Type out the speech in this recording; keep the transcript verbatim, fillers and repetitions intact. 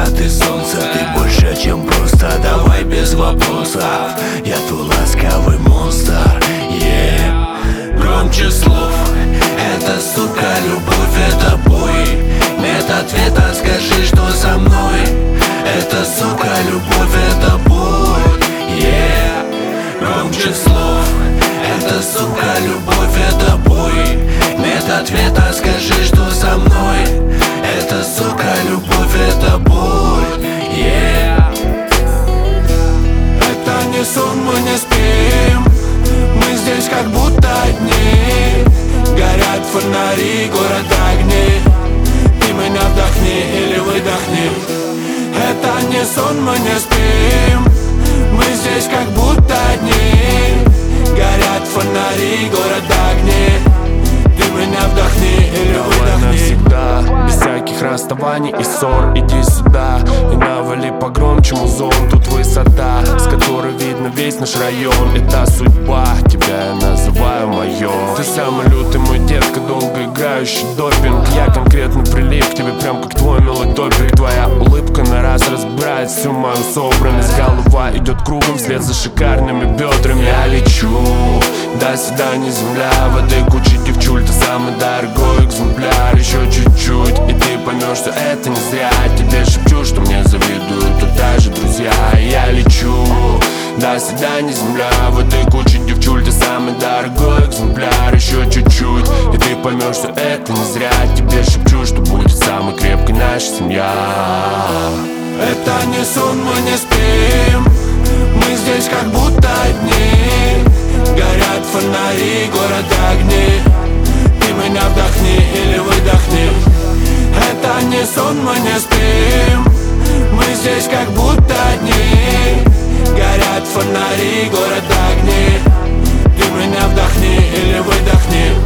ты солнце, ты больше, чем просто. Давай без вопросов, я твой ласковый монстр, yeah. Громче слов, это, сука, любовь, это бой. Нет ответа, скажи, что со мной. Это, сука, любовь, это боль, yeah. Громче слов, это, сука, любовь, это бой. Нет ответа, скажи, что со мной. Это, сука, любовь, это боль, yeah. Это не сон, мы не спим. Мы здесь как будто одни. Горят фонари, город огни. Ты меня вдохни или выдохни. Это не сон, мы не спим. Мы здесь как будто одни. Горят фонари, город огни. Ты меня вдохни или выдохни. Навсегда, без всяких расставаний и ссор. Иди сюда и навали погромче музон. Тут высота, с которой видно весь наш район. Это судьба, тебя я называю моё. Ты самый лютый мой детка, долго играющий допинг. Я конкретно прилип к тебе, прям как твой милый топик. Твоя улыбка на раз разбирает всю мою собранность. Голова идет кругом вслед за шикарными бедрами. Я лечу, до свидания, земля. В этой куче девчуль ты самый дорогой экземпляр. Еще чуть-чуть, и ты поймешь, что это не зря. Тебе шепчу, что мне завидуют тут даже друзья. Я лечу, до свидания, земля. В этой куче девчуль ты самый дорогой экземпляр. Еще чуть-чуть, и ты поймешь, что это не зря. Тебе шепчу, что будет самой крепкой наша семья. Это не сон, мы не спим. Мы здесь как будто одни. Горят фонари, город огни. Ты меня вдохни или выдохни. Это не сон, мы не спим. Мы здесь как будто одни. Горят фонари, город огни. Ты меня вдохни или выдохни.